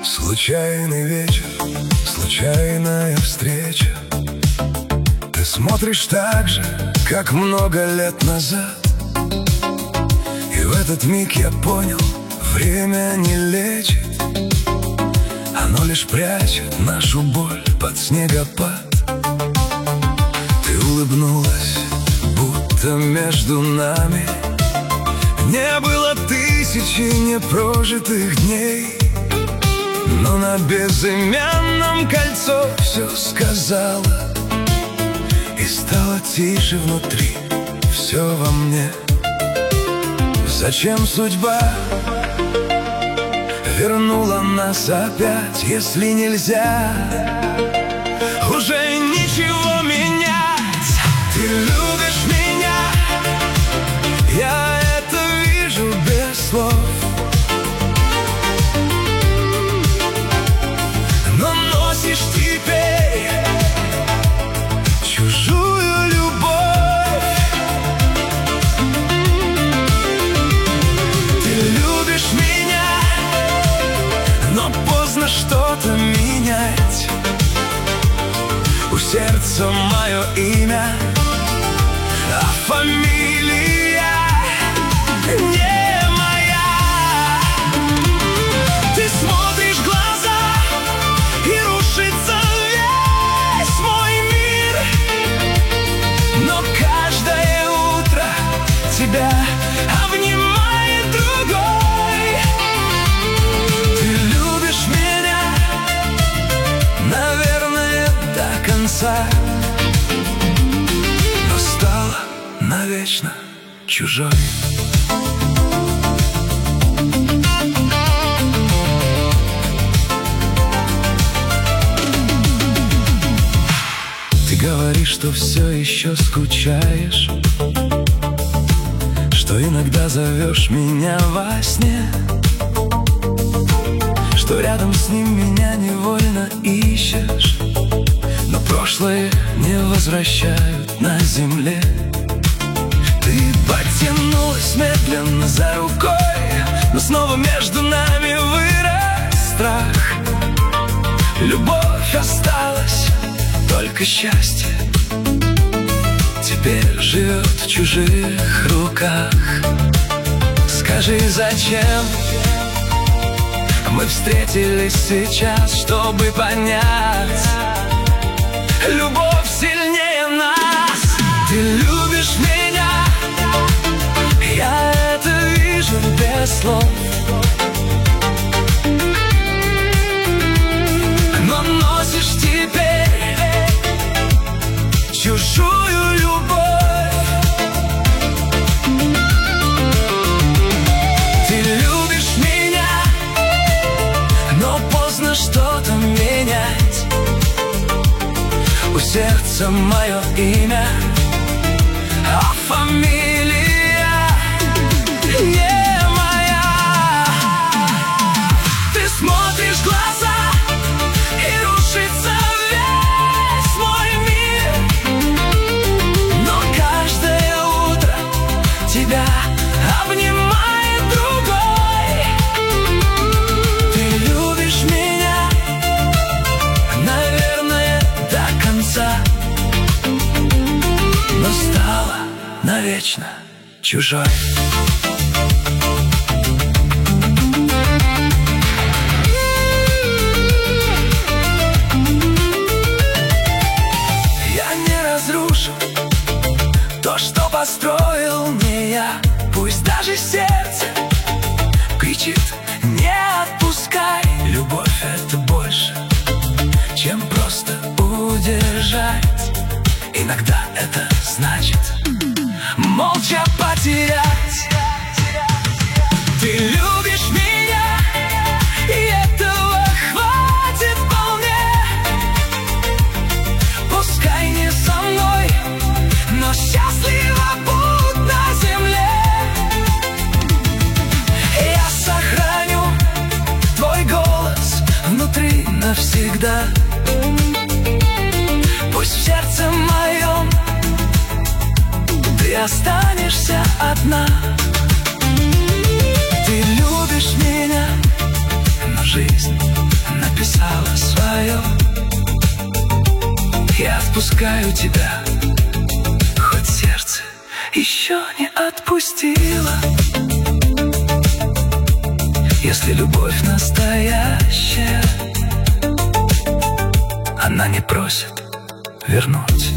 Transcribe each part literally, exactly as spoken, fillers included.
Случайный вечер, случайная встреча. Ты смотришь так же, как много лет назад. И в этот миг я понял, время не лечит. Оно лишь прячет нашу боль под снегопад. Ты улыбнулась, будто между нами не было тысячи непрожитых дней. Но на безымянном кольцо все сказала, и стало тише внутри все во мне. Зачем судьба вернула нас опять, если нельзя уже ничего менять? Ты любишь меня, я это вижу без слов. Но носишь теперь чужую любовь. Ты любишь меня, но поздно что-то менять. У сердца мое имя, а фамилия не моя. Ты смотришь в глаза, и рушится весь мой мир. Но каждое утро тебя обнимает другой. Ты любишь меня, наверное, до конца, но стала навечно чужой. Ты говоришь, что все еще скучаешь, что иногда зовешь меня во сне, что рядом с ним меня невольно ищешь. Но прошлое не возвращают на земле. Ты потянулась медленно за рукой, но снова между нами вырос страх. Любовь осталась, только счастье теперь живет в чужих руках. Скажи, зачем мы встретились сейчас, чтобы понять, любовь сильнее нас. Ты любишь меня, я это вижу без слов. Но носишь теперь чужую любовь. Ты любишь меня, но поздно что-то менять. У сердца мое имя, а фамилия не моя. Ты смотришь в глаза, и рушится весь мой мир. Но каждое утро тебя обнимает другой. Ты любишь меня, наверное, до конца, но стала навечно чужой. Я не разрушу то, что построил не я. Пусть даже сердце кричит: не отпускай. Любовь — это больше, чем просто удержать. Иногда это значит молча потерять. Ты любишь меня, и этого хватит вполне. Пускай не со мной, но счастливо будь на земле. Я сохраню твой голос внутри навсегда. Пусть в сердце моем ты останешься одна. Ты любишь меня, но жизнь написала свое. Я отпускаю тебя, хоть сердце еще не отпустила. Если любовь настоящая, она не просит вернуть.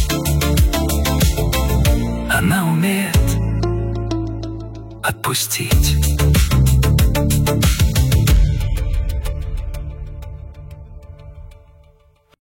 Она умеет отпустить.